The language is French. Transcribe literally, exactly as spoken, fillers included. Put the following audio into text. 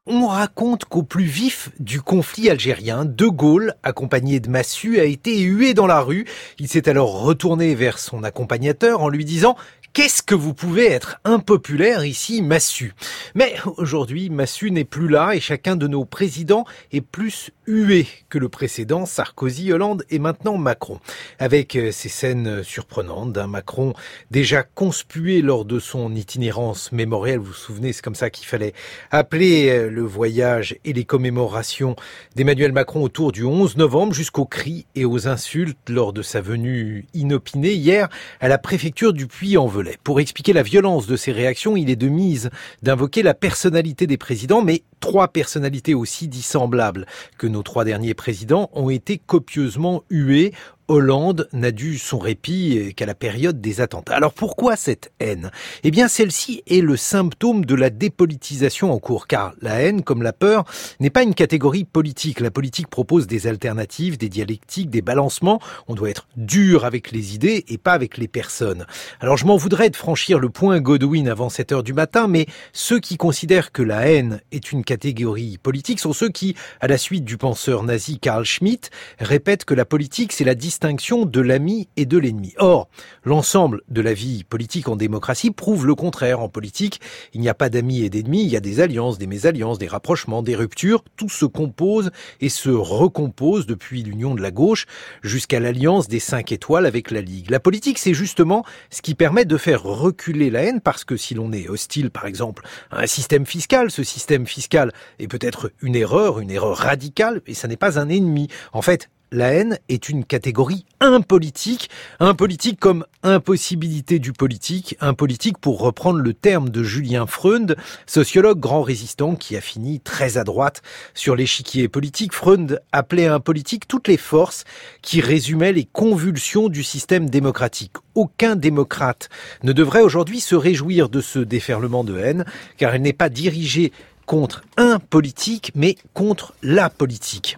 On raconte qu'au plus vif du conflit algérien, De Gaulle, accompagné de Massu, a été hué dans la rue. Il s'est alors retourné vers son accompagnateur en lui disant « Qu'est-ce que vous pouvez être impopulaire ici, Massu ?» Mais aujourd'hui, Massu n'est plus là et chacun de nos présidents est plus hué que le précédent, Sarkozy, Hollande et maintenant Macron. Avec ces scènes surprenantes d'un Macron déjà conspué lors de son itinérance mémorielle. Vous vous souvenez, c'est comme ça qu'il fallait appeler le voyage et les commémorations d'Emmanuel Macron autour du onze novembre, jusqu'aux cris et aux insultes lors de sa venue inopinée hier à la préfecture du Puy-en-Velay. Pour expliquer la violence de ces réactions, il est de mise d'invoquer la personnalité des présidents, mais trois personnalités aussi dissemblables que nos trois derniers présidents ont été copieusement huées. Hollande n'a dû son répit qu'à la période des attentats. Alors pourquoi cette haine ? Eh bien celle-ci est le symptôme de la dépolitisation en cours, car la haine, comme la peur, n'est pas une catégorie politique. La politique propose des alternatives, des dialectiques, des balancements. On doit être dur avec les idées et pas avec les personnes. Alors je m'en voudrais de franchir le point Godwin avant sept heures du matin, mais ceux qui considèrent que la haine est une catégorie politique sont ceux qui, à la suite du penseur nazi Carl Schmitt, répètent que la politique c'est la distinction de l'ami et de l'ennemi. Or, l'ensemble de la vie politique en démocratie prouve le contraire. En politique, il n'y a pas d'amis et d'ennemis, il y a des alliances, des mésalliances, des rapprochements, des ruptures. Tout se compose et se recompose depuis l'union de la gauche jusqu'à l'alliance des cinq étoiles avec la Ligue. La politique, c'est justement ce qui permet de faire reculer la haine, parce que si l'on est hostile, par exemple, à un système fiscal, ce système fiscal est peut-être une erreur, une erreur radicale, et ça n'est pas un ennemi. En fait, la haine est une catégorie impolitique, impolitique comme impossibilité du politique, impolitique pour reprendre le terme de Julien Freund, sociologue grand résistant qui a fini très à droite sur l'échiquier politique. Freund appelait impolitique toutes les forces qui résumaient les convulsions du système démocratique. Aucun démocrate ne devrait aujourd'hui se réjouir de ce déferlement de haine, car elle n'est pas dirigée contre un politique, mais contre la politique.